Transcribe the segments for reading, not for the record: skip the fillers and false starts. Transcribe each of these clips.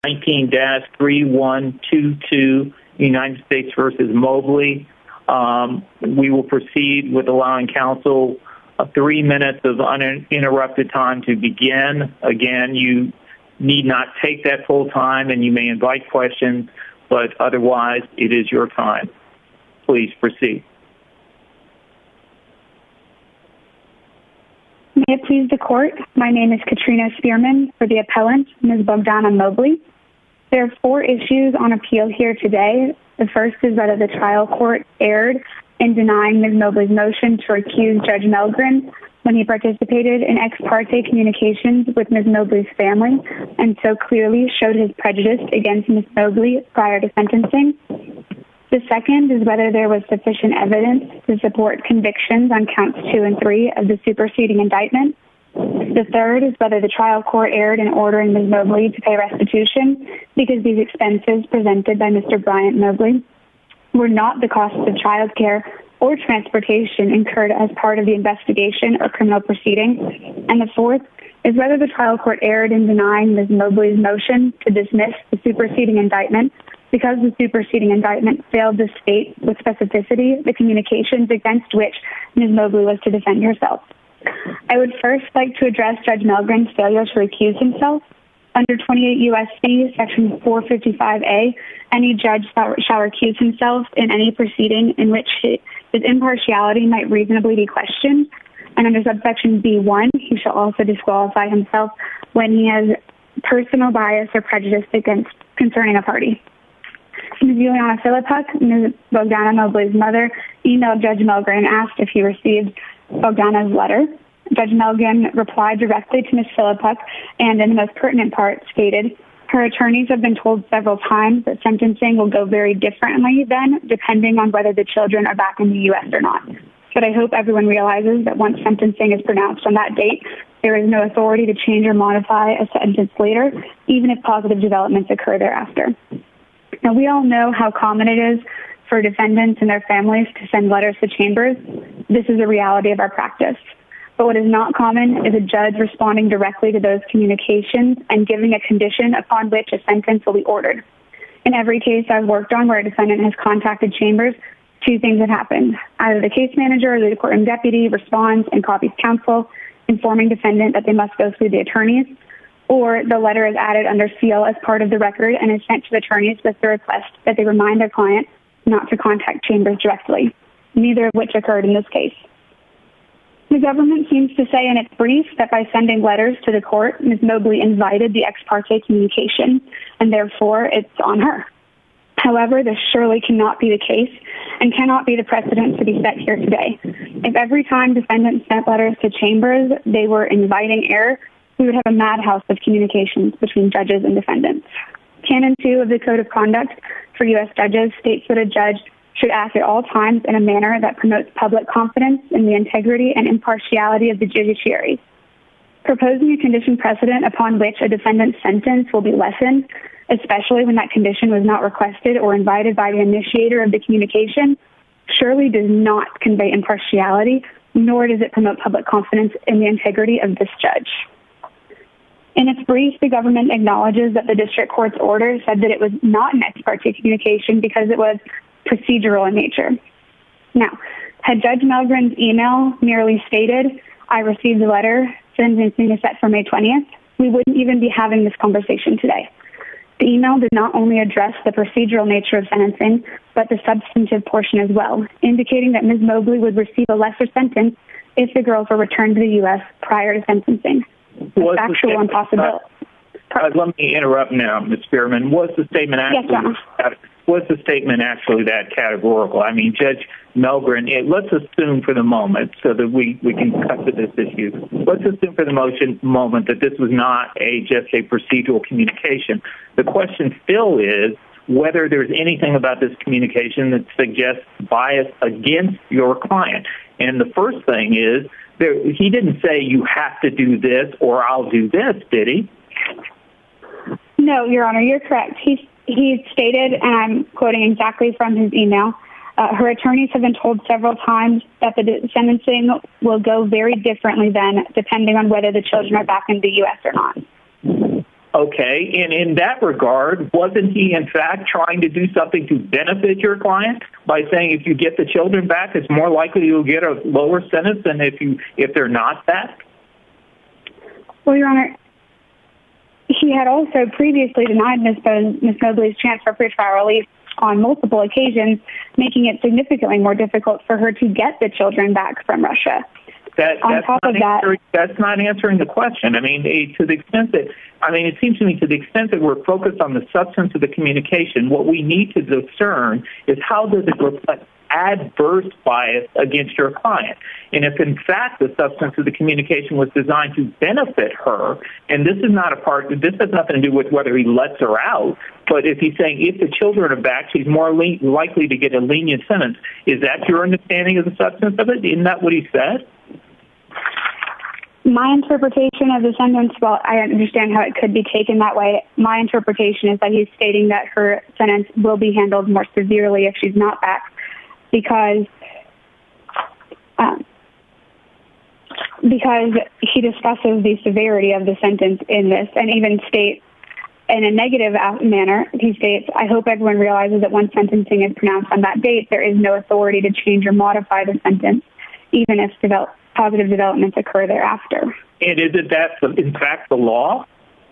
19-3122 United States versus Mobley. We will proceed with allowing counsel 3 minutes of uninterrupted time to begin. Again, you need not take that full time, and you may invite questions, but otherwise it is your time. Please proceed. May it please the court, my name is Katrina Spearman for the appellant, Ms. Bogdana Mobley. There are 4 issues on appeal here today. The first is whether the trial court erred in denying Ms. Mobley's motion to recuse Judge Melgren when he participated in ex parte communications with Ms. Mobley's family and so clearly showed his prejudice against Ms. Mobley prior to sentencing. The second is whether there was sufficient evidence to support convictions on counts 2 and 3 of the superseding indictment. The third is whether the trial court erred in ordering Ms. Mobley to pay restitution because these expenses presented by Mr. Bryant Mobley were not the costs of child care or transportation incurred as part of the investigation or criminal proceeding. And the fourth is whether the trial court erred in denying Ms. Mobley's motion to dismiss the superseding indictment because the superseding indictment failed to state with specificity the communications against which Ms. Mobley was to defend herself. I would first like to address Judge Melgren's failure to recuse himself. Under 28 U.S.C. Section 455A, any judge shall recuse himself in any proceeding in which his impartiality might reasonably be questioned. And under subsection B1, he shall also disqualify himself when he has personal bias or prejudice concerning a party. Ms. Juliana Philippuk, Ms. Bogdana Mobley's mother, emailed Judge Melgren and asked if he received Bogdana's letter. Judge Melgren replied directly to Ms. Philippuk and in the most pertinent part stated, her attorneys have been told several times that sentencing will go very differently then, depending on whether the children are back in the U.S. or not. But I hope everyone realizes that once sentencing is pronounced on that date, there is no authority to change or modify a sentence later, even if positive developments occur thereafter. Now, we all know how common it is for defendants and their families to send letters to chambers. This is a reality of our practice. But what is not common is a judge responding directly to those communications and giving a condition upon which a sentence will be ordered. In every case I've worked on where a defendant has contacted chambers, 2 things have happened. Either the case manager or the courtroom deputy responds and copies counsel, informing defendant that they must go through the attorneys, or the letter is added under seal as part of the record and is sent to the attorneys with the request that they remind their client not to contact chambers directly, neither of which occurred in this case. The government seems to say in its brief that by sending letters to the court, Ms. Mobley invited the ex parte communication, and therefore it's on her. However, this surely cannot be the case and cannot be the precedent to be set here today. If every time defendants sent letters to chambers, they were inviting error, we would have a madhouse of communications between judges and defendants. Canon 2 of the Code of Conduct for U.S. judges states that a judge should act at all times in a manner that promotes public confidence in the integrity and impartiality of the judiciary. Proposing a condition precedent upon which a defendant's sentence will be lessened, especially when that condition was not requested or invited by the initiator of the communication, surely does not convey impartiality, nor does it promote public confidence in the integrity of this judge. In its brief, the government acknowledges that the district court's order said that it was not an ex parte communication because it was procedural in nature. Now, had Judge Melgren's email merely stated, I received a letter, sentencing is set for May 20th, we wouldn't even be having this conversation today. The email did not only address the procedural nature of sentencing, but the substantive portion as well, indicating that Ms. Mobley would receive a lesser sentence if the girls were returned to the U.S. prior to sentencing. A factual impossibility. Let me interrupt now, Ms. Spearman. Was the statement actually that categorical? I mean, Judge Melgren, let's assume for the moment, so that we can cut to this issue, let's assume for the moment that this was not just a procedural communication. The question still is whether there's anything about this communication that suggests bias against your client. And the first thing is, he didn't say you have to do this or I'll do this, did he? No, Your Honor, you're correct. He stated, and I'm quoting exactly from his email, her attorneys have been told several times that the sentencing will go very differently then, depending on whether the children are back in the U.S. or not. Okay, and in that regard, wasn't he in fact trying to do something to benefit your client by saying if you get the children back, it's more likely you'll get a lower sentence than if they're not back? Well, Your Honor, he had also previously denied Ms. Mobley's transfer pretrial release on multiple occasions, making it significantly more difficult for her to get the children back from Russia. That's not answering the question. To the extent that, it seems to me to the extent that we're focused on the substance of the communication, what we need to discern is how does it reflect adverse bias against your client. And if in fact the substance of the communication was designed to benefit her, and this has nothing to do with whether he lets her out, but if he's saying if the children are back, she's more likely to get a lenient sentence, is that your understanding of the substance of it? Isn't that what he said? My interpretation of the sentence, well, I understand how it could be taken that way. My interpretation is that he's stating that her sentence will be handled more severely if she's not back, because he discusses the severity of the sentence in this and even states in a negative manner, he states, I hope everyone realizes that once sentencing is pronounced on that date, there is no authority to change or modify the sentence, even if positive developments occur thereafter. And isn't that, in fact, the law?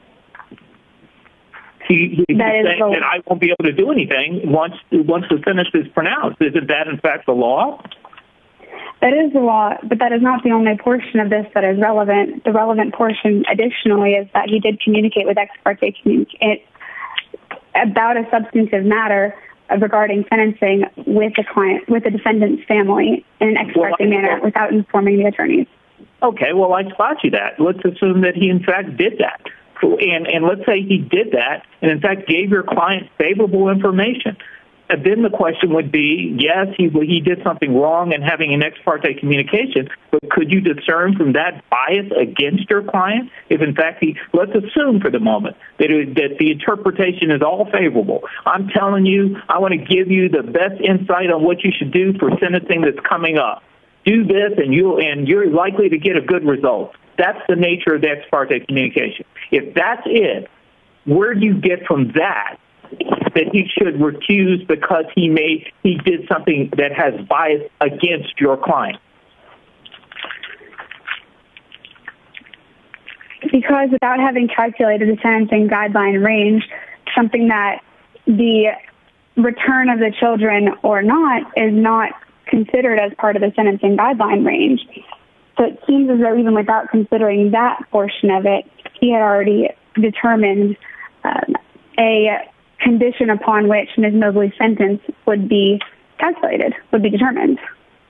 He's saying that I won't be able to do anything once the sentence is pronounced. Isn't that, in fact, the law? That is the law, but that is not the only portion of this that is relevant. The relevant portion, additionally, is that he did communicate with ex parte about a substantive matter regarding sentencing with the defendant's family in an ex parte manner without informing the attorneys. Okay, well, I spot you that. Let's assume that he, in fact, did that. And let's say he did that and, in fact, gave your client favorable information. And then the question would be, yes, he did something wrong in having an ex parte communication, but could you discern from that bias against your client? If, in fact, let's assume for the moment that the interpretation is all favorable. I'm telling you, I want to give you the best insight on what you should do for sentencing that's coming up. Do this, and you're likely to get a good result. That's the nature of the ex parte communication. If that's it, where do you get from that he should recuse because he did something that has bias against your client? Because without having calculated the sentencing guideline range, something that the return of the children or not is not considered as part of the sentencing guideline range. So it seems as though even without considering that portion of it, he had already determined a condition upon which Ms. Mobley's sentence would be calculated, would be determined.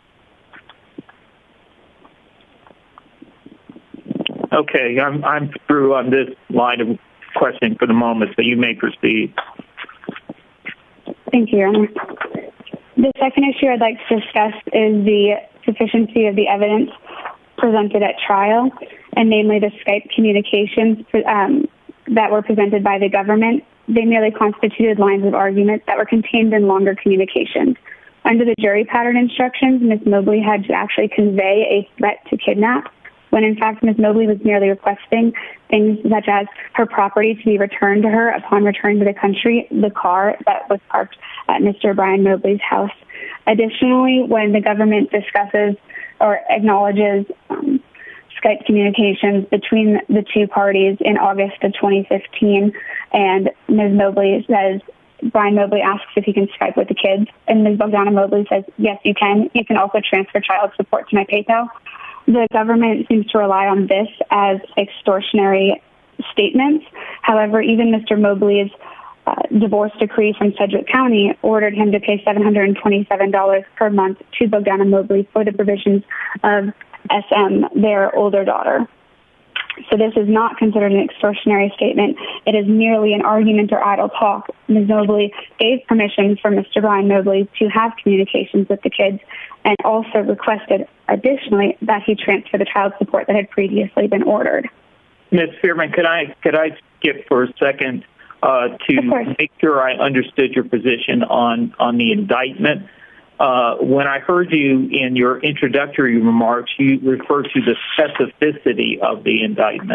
Okay, I'm through on this line of questioning for the moment, so you may proceed. Thank you, Your Honor. The second issue I'd like to discuss is the sufficiency of the evidence presented at trial, and namely the Skype communications that were presented by the government. They merely constituted lines of argument that were contained in longer communications. Under the jury pattern instructions, Ms. Mobley had to actually convey a threat to kidnap, when in fact Ms. Mobley was merely requesting things such as her property to be returned to her upon return to the country, the car that was parked at Mr. Brian Mobley's house. Additionally, when the government discusses or acknowledges Skype communications between the two parties in August of 2015, and Ms. Mobley says, Brian Mobley asks if he can Skype with the kids, and Ms. Bogdana Mobley says, yes, you can. You can also transfer child support to my PayPal. The government seems to rely on this as extortionary statements. However, even Mr. Mobley's divorce decree from Sedgwick County ordered him to pay $727 per month to Bogdana Mobley for the provisions of SM, their older daughter. So this is not considered an extortionary statement. It is merely an argument or idle talk. Ms. Mobley gave permission for Mr. Brian Mobley to have communications with the kids and also requested additionally that he transfer the child support that had previously been ordered. Ms. Spearman, could I skip for a second to make sure I understood your position on the indictment? When I heard you in your introductory remarks, you referred to the specificity of the indictment.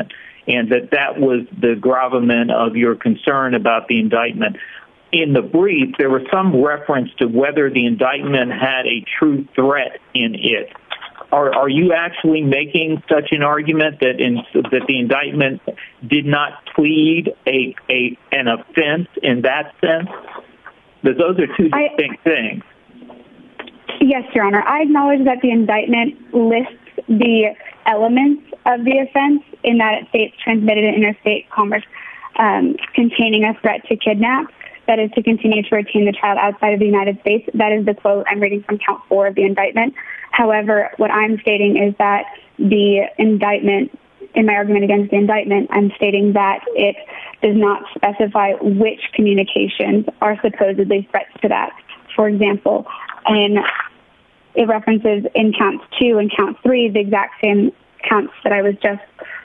and that was the gravamen of your concern about the indictment. In the brief, there was some reference to whether the indictment had a true threat in it. Are you actually making such an argument that the indictment did not plead an offense in that sense? Because those are two distinct things. Yes, Your Honor. I acknowledge that the indictment lists the elements of the offense in that it states transmitted in interstate commerce containing a threat to kidnap. That is to continue to retain the child outside of the United States. That is the quote I'm reading from count 4 of the indictment. However, what I'm stating is that the indictment, in my argument against the indictment, I'm stating that it does not specify which communications are supposedly threats to that. For example, it references in count 2 and count 3 the exact same counts that I was just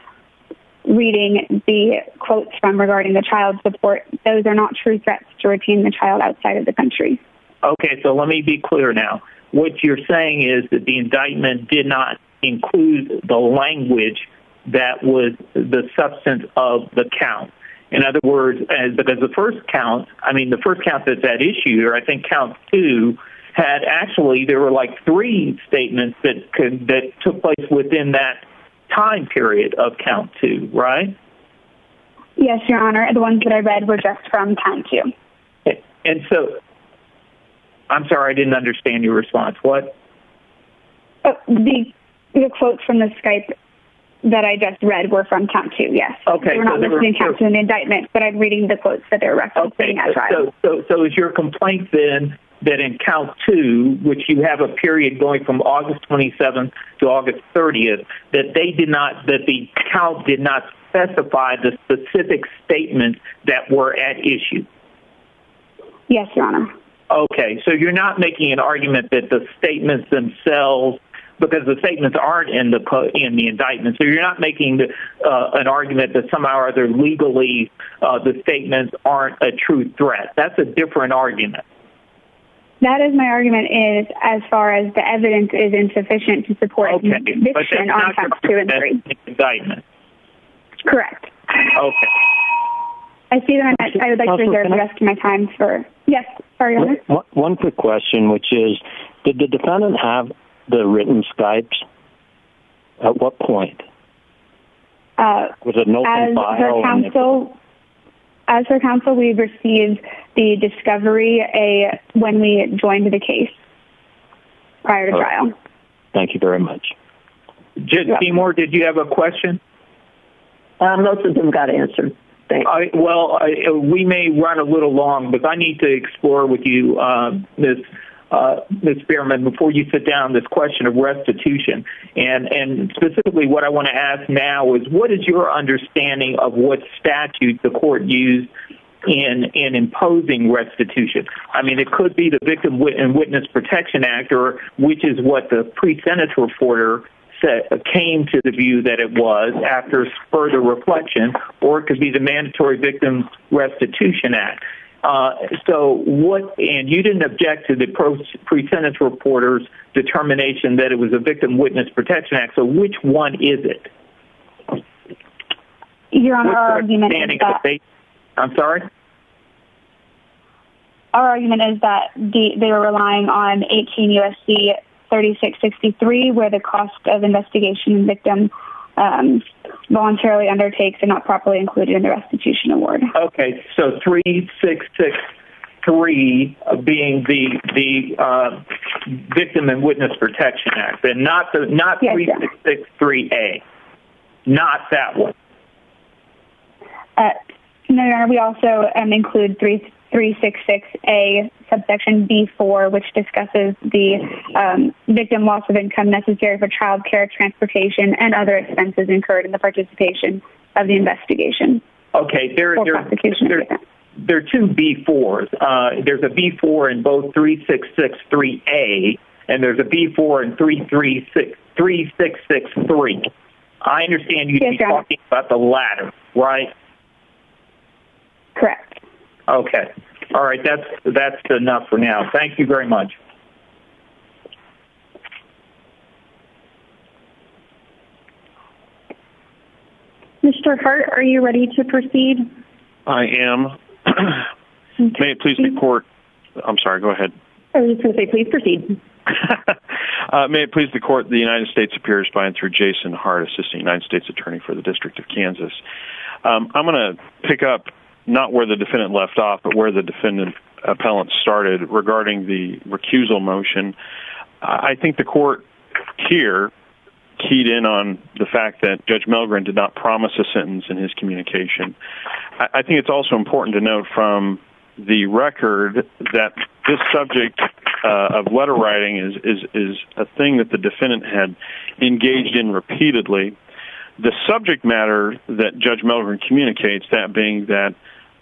reading the quotes from regarding the child support. Those are not true threats to retain the child outside of the country. Okay, so let me be clear now. What you're saying is that the indictment did not include the language that was the substance of the count. In other words, because the first count that's at issue, or I think count 2, had actually, there were like 3 statements that took place within that time period of count 2, right? Yes, Your Honor. The ones that I read were just from count 2. And so, I'm sorry, I didn't understand your response. What? The quotes from the Skype that I just read were from count 2, yes. Okay. We're not listing count 2 in the indictment, but I'm reading the quotes that they're referencing at trial. So is your complaint then that in count 2, which you have a period going from August 27th to August 30th, that the count did not specify the specific statements that were at issue? Yes, Your Honor. Okay, so you're not making an argument that the statements themselves, because the statements aren't in the indictment, so you're not making an argument that somehow or other legally the statements aren't a true threat. That's a different argument. That is my argument is as far as the evidence is insufficient to support conviction on counts 2 and 3. Indictment. Correct. Okay. I see that I would like to reserve the rest of my time for... Yes, sorry, Your Honor. One quick question, which is, did the defendant have the written Skypes? At what point? Was it an open file? As her counsel, we received the discovery when we joined the case prior to trial. Thank you very much. Judge Seymour, did you have a question? Most of them got answered. Thanks. We may run a little long, but I need to explore with you, Ms. Spearman, before you sit down, this question of restitution. And specifically what I want to ask now is, what is your understanding of what statute the court used in imposing restitution? I mean, it could be the Victim and Witness Protection Act, or which is what the pre-sentence reporter came to the view that it was after further reflection, or it could be the Mandatory Victim Restitution Act. And you didn't object to the pre-sentence reporter's determination that it was a Victim Witness Protection Act, so which one is it? Your Honor, our argument is that... I'm sorry? Our argument is that they were relying on 18 U.S.C. 3663, where the cost of investigation victim voluntarily undertakes and not properly included in the restitution award. Okay, so 3663 being the Victim and Witness Protection Act, and not 3663A, not that one. No, Your Honor, we also include 366A subsection B4, which discusses the victim loss of income necessary for child care, transportation, and other expenses incurred in the participation of the investigation. Okay, there are 2 B4s. There's a B4 in both 3663A, and there's a B4 in 3663. I understand you'd be talking about the latter, right? Correct. Okay. All right, that's enough for now. Thank you very much. Mr. Hart, are you ready to proceed? I am. May it please the court. I'm sorry, go ahead. I was just going to say, please proceed. May it please the court, the United States appears by and through Jason Hart, Assistant United States Attorney for the District of Kansas. I'm going to pick up not where the defendant left off, but where the defendant appellant started regarding the recusal motion. I think the court here keyed in on the fact that Judge Melgren did not promise a sentence in his communication. I think it's also important to note from the record that this subject of letter writing is a thing that the defendant had engaged in repeatedly. The subject matter that Judge Melgren communicates, that being that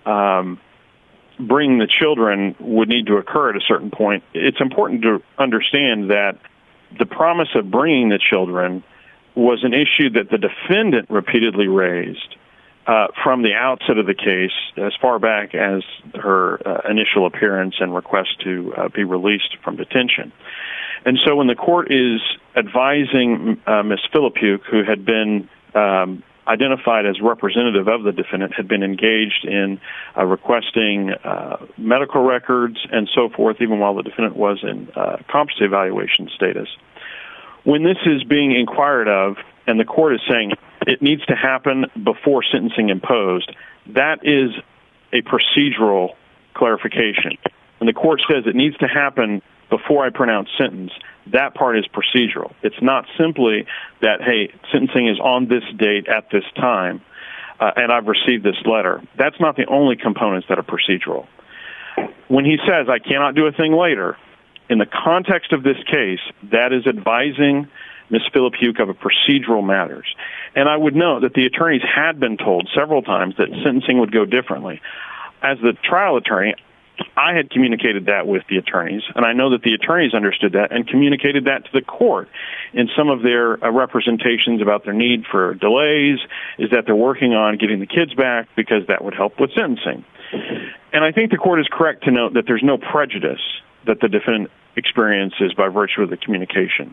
bringing the children would need to occur at a certain point, it's important to understand that the promise of bringing the children was an issue that the defendant repeatedly raised from the outset of the case, as far back as her initial appearance and request to be released from detention. And so when the court is advising Ms. Filipuk, who had been identified as representative of the defendant, had been engaged in requesting medical records and so forth, even while the defendant was in competency evaluation status. When this is being inquired of, and the court is saying it needs to happen before sentencing imposed, that is a procedural clarification. When the court says it needs to happen before I pronounce sentence, that part is procedural. It's not simply that, hey, sentencing is on this date at this time, and I've received this letter. That's not the only components that are procedural. When he says, I cannot do a thing later, in the context of this case, that is advising Ms. Filipuk of a procedural matters. And I would note that the attorneys had been told several times that sentencing would go differently. As the trial attorney, I had communicated that with the attorneys, and I know that the attorneys understood that and communicated that to the court in some of their representations about their need for delays, is that they're working on getting the kids back because that would help with sentencing. And I think the court is correct to note that there's no prejudice that the defendant experiences by virtue of the communication.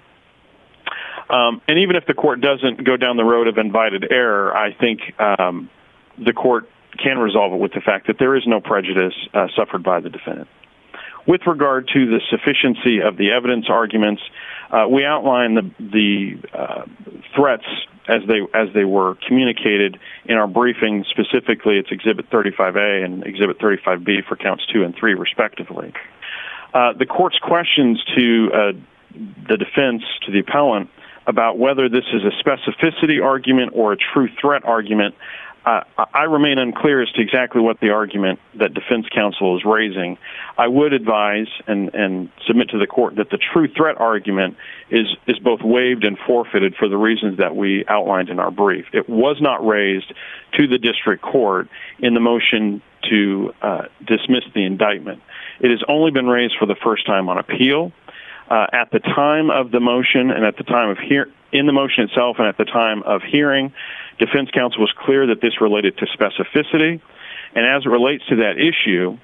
And even if the court doesn't go down the road of invited error, I think the court can resolve it with the fact that there is no prejudice suffered by the defendant. With regard to the sufficiency of the evidence arguments, we outline the threats as they were communicated in our briefing. Specifically, it's Exhibit 35A and Exhibit 35B for counts 2 and 3, respectively. The court's questions to the defense, to the appellant, about whether this is a specificity argument or a true threat argument, I remain unclear as to exactly what the argument that defense counsel is raising. I would advise and submit to the court that the true threat argument is both waived and forfeited for the reasons that we outlined in our brief. It was not raised to the district court in the motion to dismiss the indictment. It has only been raised for the first time on appeal. At the time of the motion and at the time of in the motion itself and at the time of hearing, defense counsel was clear that this related to specificity. And as it relates to that issue,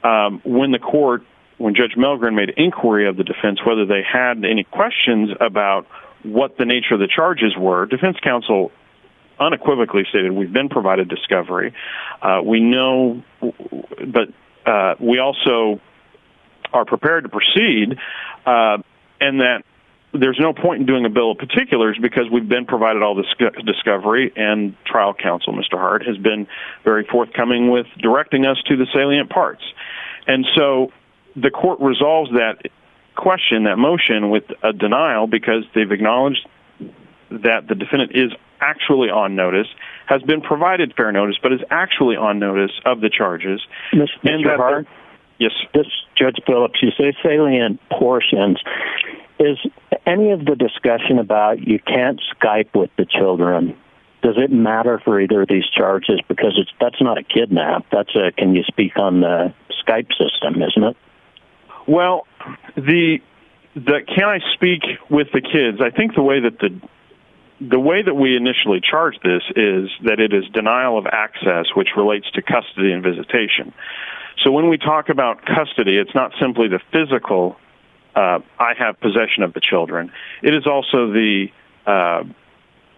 when Judge Melgren made inquiry of the defense whether they had any questions about what the nature of the charges were, defense counsel unequivocally stated, we've been provided discovery. We know, but we also are prepared to proceed, and that there's no point in doing a bill of particulars because we've been provided all this discovery, and trial counsel, Mr. Hart, has been very forthcoming with directing us to the salient parts. And so the court resolves that question, that motion, with a denial because they've acknowledged that the defendant is actually on notice, has been provided fair notice, but is actually on notice of the charges. Mr. Hart? Yes. This Judge Phillips, you say salient portions. Is any of the discussion about you can't Skype with the children, does it matter for either of these charges? Because that's not a kidnap. That's a can you speak on the Skype system, isn't it? Well, the can I speak with the kids? I think the way that we initially charged this is that it is denial of access, which relates to custody and visitation. So when we talk about custody, it's not simply the physical, I have possession of the children. It is also the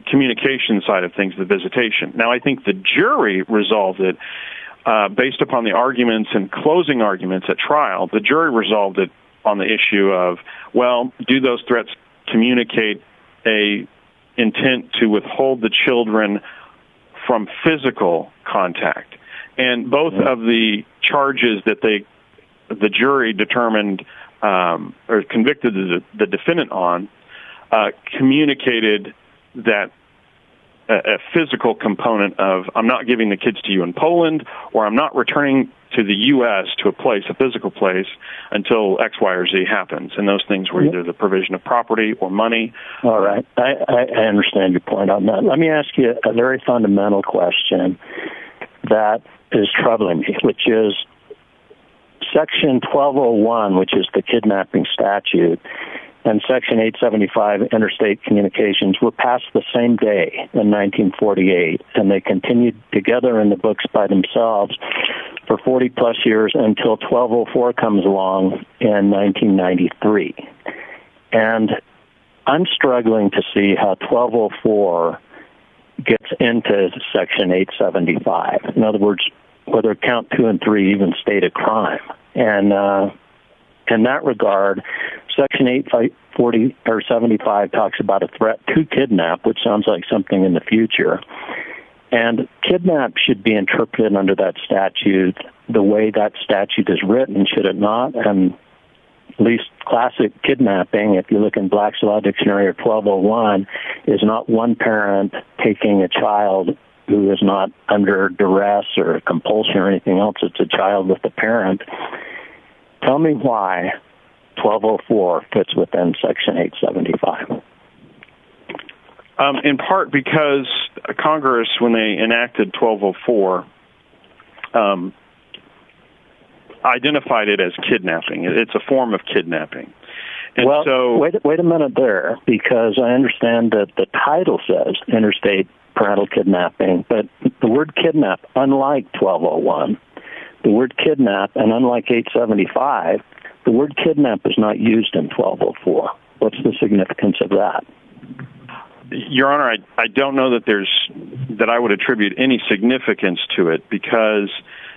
communication side of things, the visitation. Now, I think the jury resolved it based upon the arguments and closing arguments at trial. The jury resolved it on the issue of, well, do those threats communicate a intent to withhold the children from physical contact? And both of the charges that the jury determined or convicted the defendant on communicated that a physical component of, I'm not giving the kids to you in Poland, or I'm not returning to the U.S. to a physical place, until X, Y, or Z happens. And those things were either the provision of property or money. All right. I understand your point on that. Let me ask you a very fundamental question that is troubling me, which is Section 1201, which is the kidnapping statute, and Section 875, interstate communications, were passed the same day in 1948, and they continued together in the books by themselves for 40-plus years until 1204 comes along in 1993. And I'm struggling to see how 1204 gets into Section 875. In other words, whether count 2 and 3 even state a crime. And in that regard, Section 840 or 75 talks about a threat to kidnap, which sounds like something in the future. And kidnap should be interpreted under that statute the way that statute is written, should it not? And at least classic kidnapping, if you look in Black's Law Dictionary or 1201, is not one parent taking a child who is not under duress or compulsion or anything else. It's a child with a parent. Tell me why 1204 fits within Section 875. In part because Congress, when they enacted 1204, identified it as kidnapping. It's a form of kidnapping. And well, so, wait a minute there, because I understand that the title says interstate parental kidnapping, but the word kidnap, unlike 1201, the word kidnap, and unlike 875, the word kidnap is not used in 1204. What's the significance of that? Your Honor, I don't know that I would attribute any significance to it, because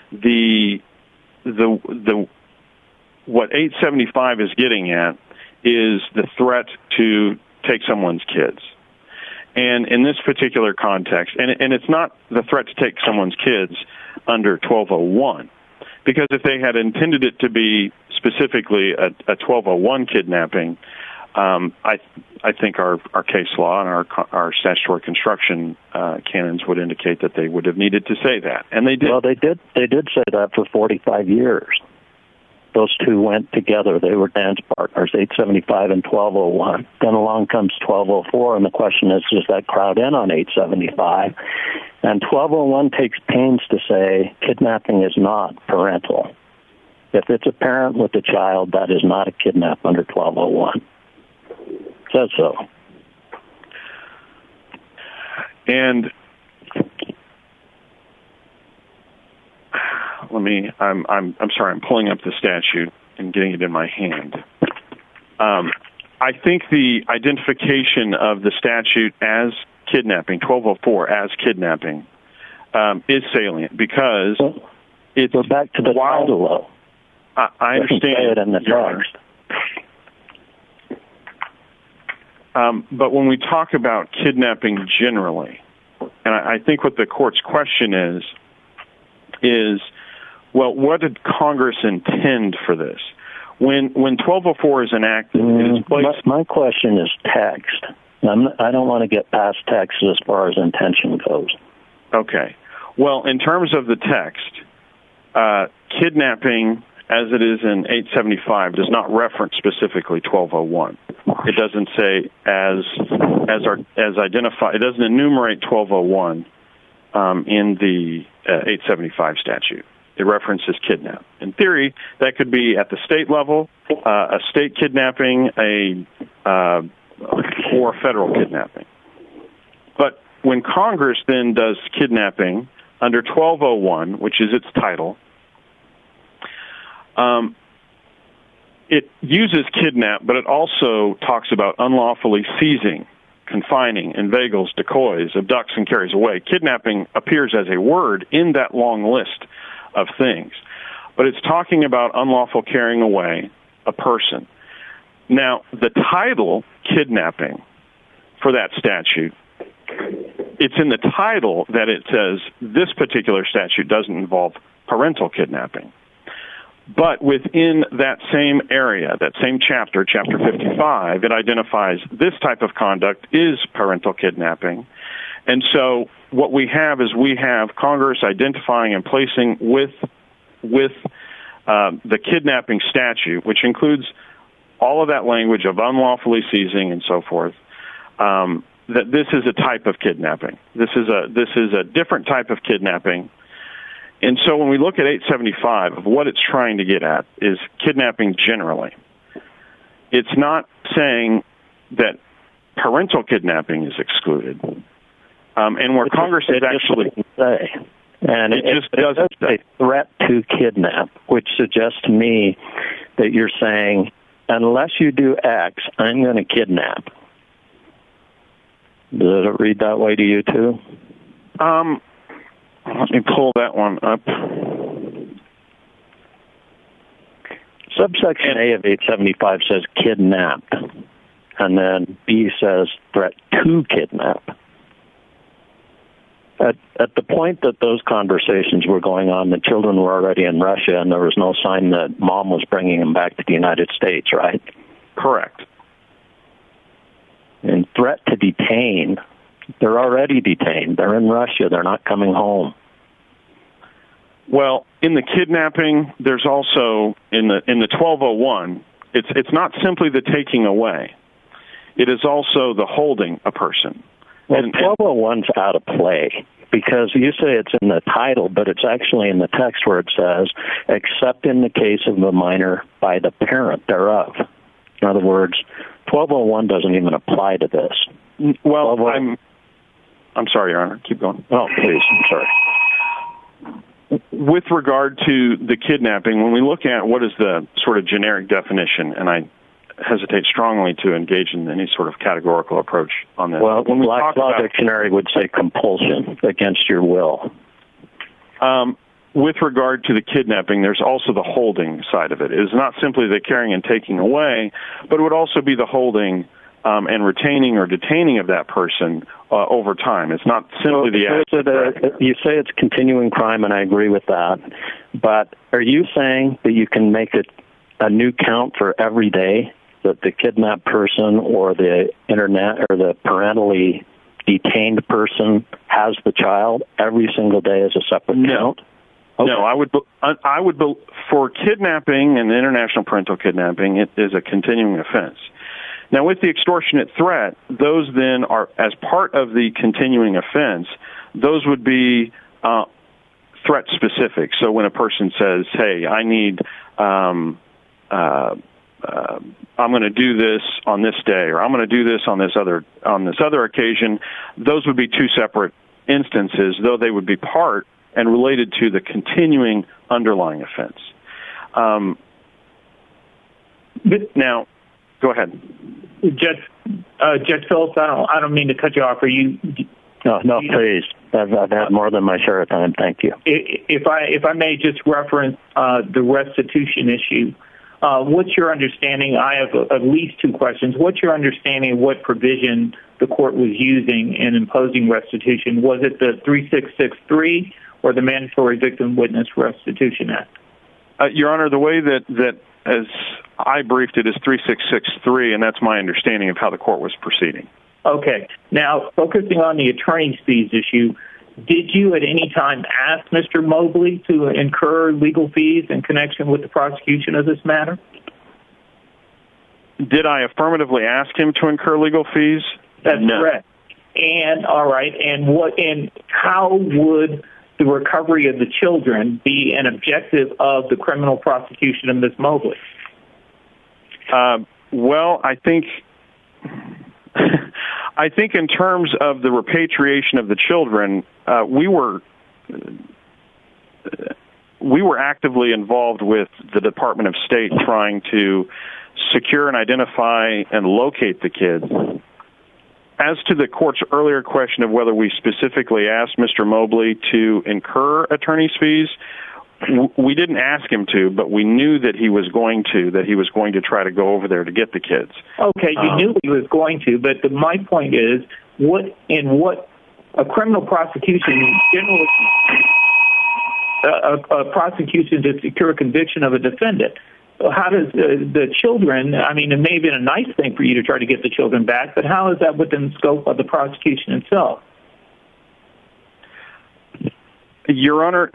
what 875 is getting at is the threat to take someone's kids. And in this particular context, and it's not the threat to take someone's kids under 1201, because if they had intended it to be specifically a 1201 kidnapping, I think our case law and our statutory construction canons would indicate that they would have needed to say that, and they did. Well, they did say that for 45 years. Those two went together. They were dance partners, 875 and 1201. Then along comes 1204, and the question is, does that crowd in on 875? And 1201 takes pains to say kidnapping is not parental. If it's a parent with a child, that is not a kidnap under 1201. Says so. And I'm sorry, I'm pulling up the statute and getting it in my hand. I think the identification of the statute as kidnapping, 1204 as kidnapping, is salient, because it's... Go back to the title, though. I understand. Say it in the text. But when we talk about kidnapping generally, and I think what the court's question is, well, what did Congress intend for this? When 1204 is enacted, it is placed... My question is text. I don't want to get past text as far as intention goes. Okay. Well, in terms of the text, kidnapping, as it is in 875, does not reference specifically 1201. It doesn't say as identified. It doesn't enumerate 1201 in the 875 statute. It references kidnap. In theory, that could be at the state level, a state kidnapping, or federal kidnapping. But when Congress then does kidnapping under 1201, which is its title, it uses kidnap, but it also talks about unlawfully seizing confining, inveigles, decoys, abducts, and carries away. Kidnapping appears as a word in that long list of things. But it's talking about unlawful carrying away a person. Now, the title, kidnapping, for that statute, it's in the title that it says this particular statute doesn't involve parental kidnapping. But within that same area, that same chapter, Chapter 55, it identifies this type of conduct is parental kidnapping. And so what we have is we have Congress identifying and placing with the kidnapping statute, which includes all of that language of unlawfully seizing and so forth, that this is a type of kidnapping. This is a different type of kidnapping. And so when we look at 875, what it's trying to get at is kidnapping generally. It's not saying that parental kidnapping is excluded. And where Congress is actually... And it just doesn't say threat to kidnap, which suggests to me that you're saying, unless you do X, I'm going to kidnap. Does it read that way to you, too? Let me pull that one up. Subsection A of 875 says kidnapped, and then B says threat to kidnap. At the point that those conversations were going on, the children were already in Russia, and there was no sign that mom was bringing them back to the United States, right? Correct. And threat to detain, they're already detained. They're in Russia. They're not coming home. Well, in the kidnapping, there's also, in the 1201, it's not simply the taking away. It is also the holding a person. Well, 1201's out of play because you say it's in the title, but it's actually in the text where it says, except in the case of the minor by the parent thereof. In other words, 1201 doesn't even apply to this. Well, I'm sorry, Your Honor. Keep going. Oh, please. I'm sorry. With regard to the kidnapping, when we look at what is the sort of generic definition, and I hesitate strongly to engage in any sort of categorical approach on this. Well, when Black's Law Dictionary would say compulsion against your will. With regard to the kidnapping, there's also the holding side of it. It is not simply the carrying and taking away, but it would also be the holding and retaining or detaining of that person over time. It's not simply the act. You say it's continuing crime, and I agree with that. But are you saying that you can make it a new count for every day that the kidnapped person or the internet or the parentally detained person has the child every single day as a separate count? Okay. No, I would for kidnapping and international parental kidnapping, it is a continuing offense. Now, with the extortionate threat, those then are, as part of the continuing offense, those would be threat specific. So when a person says, "Hey, I need, I'm going to do this on this day, or I'm going to do this on this other occasion," those would be two separate instances, though they would be part and related to the continuing underlying offense. Now, go ahead. Judge Phillips, I don't mean to cut you off. Are you? No, please. I've had more than my share of time. Thank you. If I may just reference the restitution issue, what's your understanding? I have at least two questions. What's your understanding of what provision the court was using in imposing restitution? Was it the 3663 or the Mandatory Victim Witness Restitution Act? Your Honor, the way that as I briefed it is 3663, and that's my understanding of how the court was proceeding. Okay. Now, focusing on the attorney's fees issue, did you at any time ask Mr. Mobley to incur legal fees in connection with the prosecution of this matter? Did I affirmatively ask him to incur legal fees? That's correct. And all right, and how would the recovery of the children be an objective of the criminal prosecution of Ms. Mobley? Well, I think in terms of the repatriation of the children, we were actively involved with the Department of State trying to secure and identify and locate the kids. As to the court's earlier question of whether we specifically asked Mr. Mobley to incur attorney's fees, we didn't ask him to, but we knew that he was going to try to go over there to get the kids. Okay, you knew he was going to, but my point is, what a criminal prosecution generally, a prosecution to secure a conviction of a defendant. How does the children, I mean, it may have been a nice thing for you to try to get the children back, but how is that within the scope of the prosecution itself? Your Honor,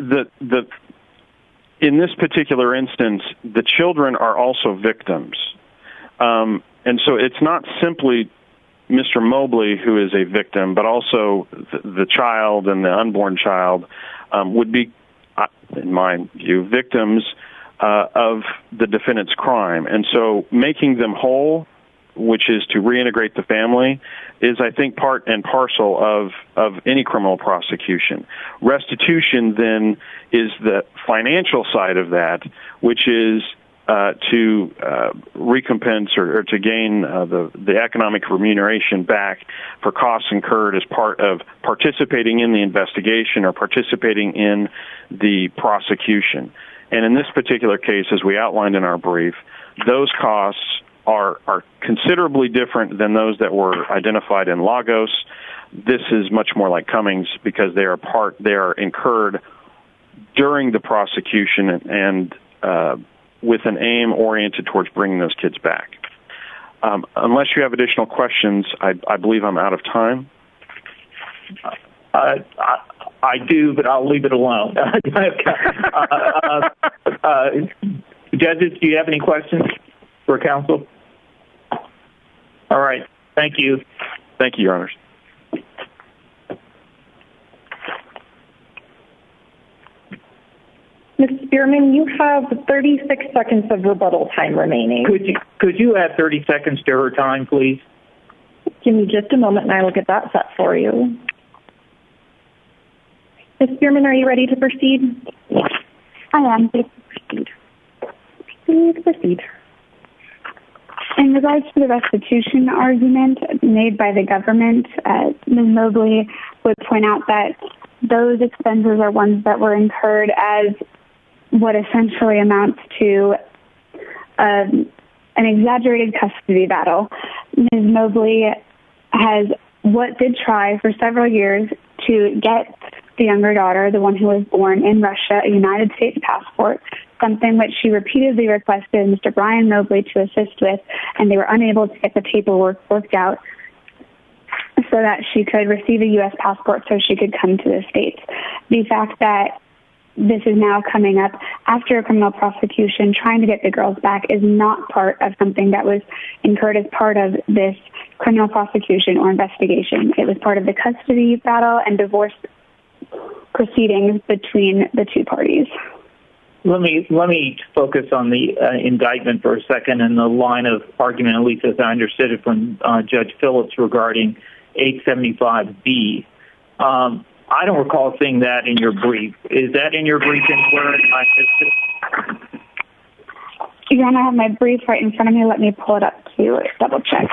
in this particular instance, the children are also victims. And so it's not simply Mr. Mobley who is a victim, but also the child and the unborn child would be, in my view, victims of the defendant's crime. And so making them whole, which is to reintegrate the family, is, I think, part and parcel of any criminal prosecution. Restitution, then, is the financial side of that, which is to recompense or to gain the economic remuneration back for costs incurred as part of participating in the investigation or participating in the prosecution. And in this particular case, as we outlined in our brief, those costs are considerably different than those that were identified in Lagos. This is much more like Cummings because they are incurred during the prosecution and with an aim oriented towards bringing those kids back. Unless you have additional questions, I believe I'm out of time. I do, but I'll leave it alone. Judges, do you have any questions for counsel? All right. Thank you. Thank you, Your Honors. Ms. Spearman, you have 36 seconds of rebuttal time remaining. Could you add 30 seconds to her time, please? Give me just a moment and I will get that set for you. Ms. Spearman, are you ready to proceed? I am. Please proceed. In regards to the restitution argument made by the government, Ms. Mobley would point out that those expenses are ones that were incurred as what essentially amounts to an exaggerated custody battle. Ms. Mobley did try for several years to get the younger daughter, the one who was born in Russia, a United States passport, something which she repeatedly requested Mr. Brian Mobley to assist with, and they were unable to get the paperwork worked out so that she could receive a U.S. passport so she could come to the States. The fact that this is now coming up after a criminal prosecution, trying to get the girls back, is not part of something that was incurred as part of this criminal prosecution or investigation. It was part of the custody battle and divorce proceedings between the two parties. Let me focus on the indictment for a second and the line of argument, at least as I understood it from Judge Phillips regarding 875B. I don't recall seeing that in your brief. Is that in your brief anywhere? Your Honor, I have my brief right in front of me. Let me pull it up to double check.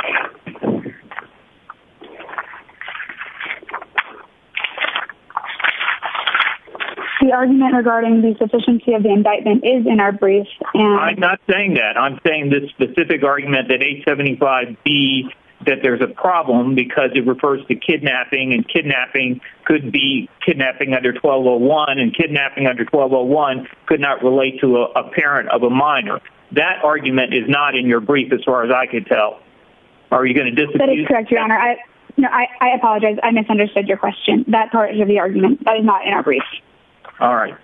The argument regarding the sufficiency of the indictment is in our brief. And I'm not saying that. I'm saying this specific argument that 875B, that there's a problem because it refers to kidnapping, and kidnapping could be kidnapping under 1201, and kidnapping under 1201 could not relate to a parent of a minor. That argument is not in your brief as far as I could tell. Are you going to disagree? That is correct, Your Honor. I apologize. I misunderstood your question. That part of the argument, that is not in our brief. All right.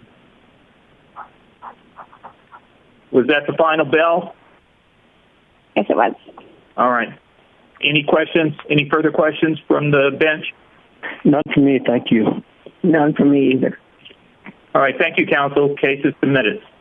Was that the final bell? Yes, it was. All right. Any questions? Any further questions from the bench? None from me, thank you. None from me either. All right. Thank you, counsel. Case is submitted.